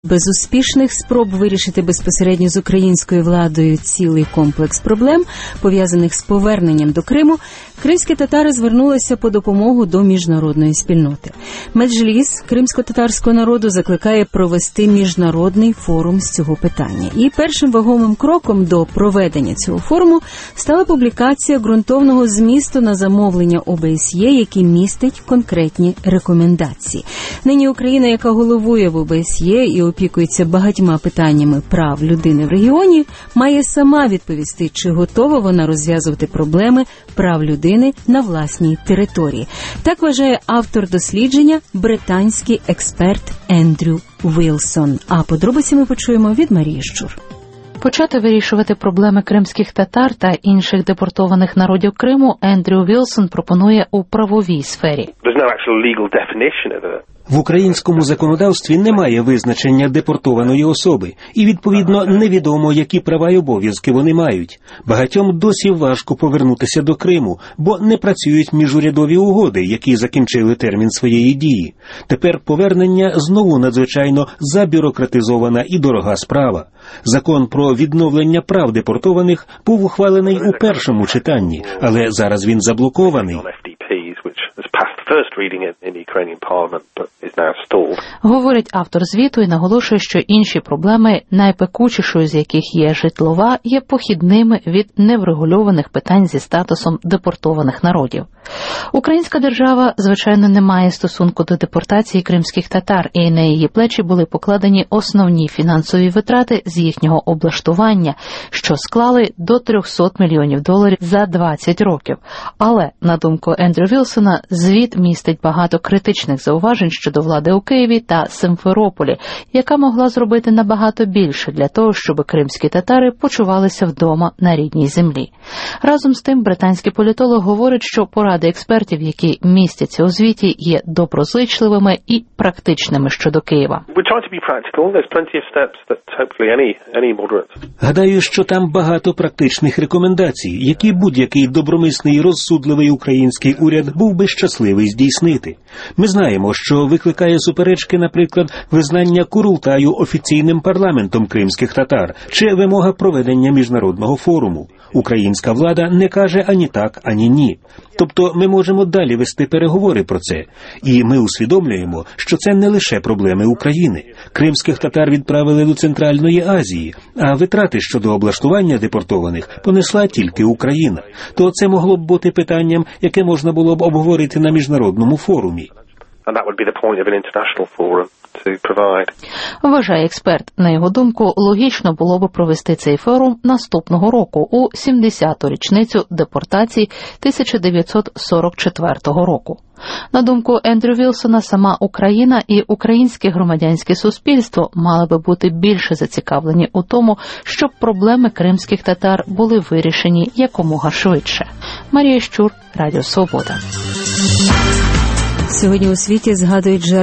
Безуспішних спроб вирішити безпосередньо з українською владою цілий комплекс проблем, пов'язаних з поверненням до Криму, кримські татари звернулися по допомогу до міжнародної спільноти. Меджліс кримсько-татарського народу закликає провести міжнародний форум з цього питання. І першим вагомим кроком до проведення цього форуму стала публікація ґрунтовного змісту на замовлення ОБСЄ, який містить конкретні рекомендації. Нині Україна, яка головує в ОБСЄ і опікується багатьма питаннями прав людини в регіоні, має сама відповісти, чи готова вона розв'язувати проблеми прав людини на власній території. Так вважає автор дослідження, британський експерт Ендрю Вілсон. А подробиці ми почуємо від Марії Щур. Почати вирішувати проблеми кримських татар та інших депортованих народів Криму Ендрю Вілсон пропонує у правовій сфері. В українському законодавстві немає визначення депортованої особи, і, відповідно, невідомо, які права й обов'язки вони мають. Багатьом досі важко повернутися до Криму, бо не працюють міжурядові угоди, які закінчили термін своєї дії. Тепер повернення знову надзвичайно забюрократизована і дорога справа. Закон про відновлення прав депортованих був ухвалений у першому читанні, але зараз він заблокований. Говорить автор звіту і наголошує, що інші проблеми, найпекучішою з яких є житлова, є похідними від неврегульованих питань зі статусом депортованих народів. Українська держава, звичайно, не має стосунку до депортації кримських татар, і на її плечі були покладені основні фінансові витрати з їхнього облаштування, що склали до $300 мільйонів за 20 років. Але, на думку Ендрю Вілсона, звіт містить багато критичних зауважень щодо влади у Києві та Симферополі, яка могла зробити набагато більше для того, щоб кримські татари почувалися вдома на рідній землі. Разом з тим, британський політолог говорить, що поради експертів, які містяться у звіті, є доброзичливими і практичними щодо Києва. Гадаю, що там багато практичних рекомендацій, які будь-який добромисний і розсудливий український уряд був би щасливий здійснити. Ми знаємо, що викликає суперечки, наприклад, визнання Курултаю офіційним парламентом кримських татар чи вимога проведення міжнародного форуму. Українська влада не каже ані так, ані ні. Тобто ми можемо далі вести переговори про це. І ми усвідомлюємо, що це не лише проблеми України. Кримських татар відправили до Центральної Азії, а витрати щодо облаштування депортованих понесла тільки Україна. То це могло б бути питанням, яке можна було б обговорити на міжнародному форумі. Вважає експерт. На його думку, логічно було би провести цей форум наступного року, у 70-ту річницю депортації 1944 року. На думку Ендрю Вілсона, сама Україна і українське громадянське суспільство мали би бути більше зацікавлені у тому, щоб проблеми кримських татар були вирішені якомога швидше. Марія Щур, Радіо Свобода. Сьогодні у світі згадують